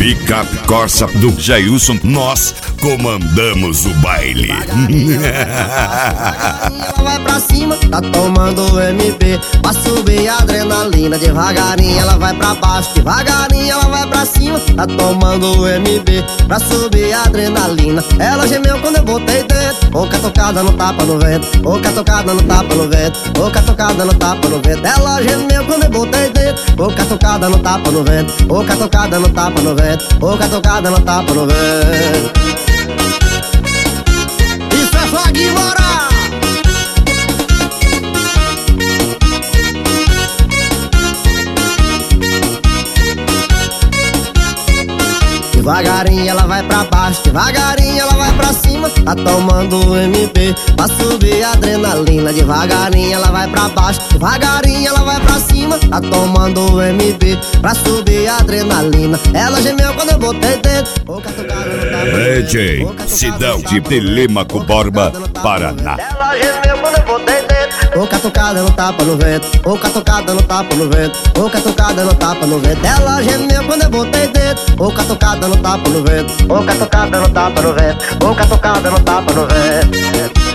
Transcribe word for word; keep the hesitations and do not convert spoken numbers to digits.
Picape Corsa do Jailson, nós comandamos o baile. Ela vai pra cima, tá tomando M B, pra subir a adrenalina. Devagarinho ela vai pra baixo, devagarinho ela vai pra cima, tá tomando M B, pra subir a adrenalina. Ela gemeu quando eu botei dentro, pouca tocada no tapa no vento, pouca tocada no tapa no vento, pouca tocada no tapa no vento. Ela gemeu quando eu botei dentro, pouca tocada no tapa no vento, pouca tocada no tapa no vento, pouca tocada no tapa no vento. Isso é Flag Moral. Devagarinho ela vai pra baixo, devagarinho ela vai pra cima, tá tomando M P, pra subir a adrenalina. Devagarinho ela vai pra baixo, devagarinho ela vai pra cima, tá tomando M P, pra subir a adrenalina. Ela gemeu quando eu botei dentro, pouca tocada no tapa no vento, D J Sidão de Telêmaco Borba, Paraná. Ela gemeu quando eu botei dentro, pouca tocada no tapa no vento, pouca tocada no tapa no vento, pouca tocada no tapa no vento. Ela gemeu quando eu botei dentro, pouca tocada no tapa no vento, pouca tocada no tapa no vento, pouca tocada no tapa no vento.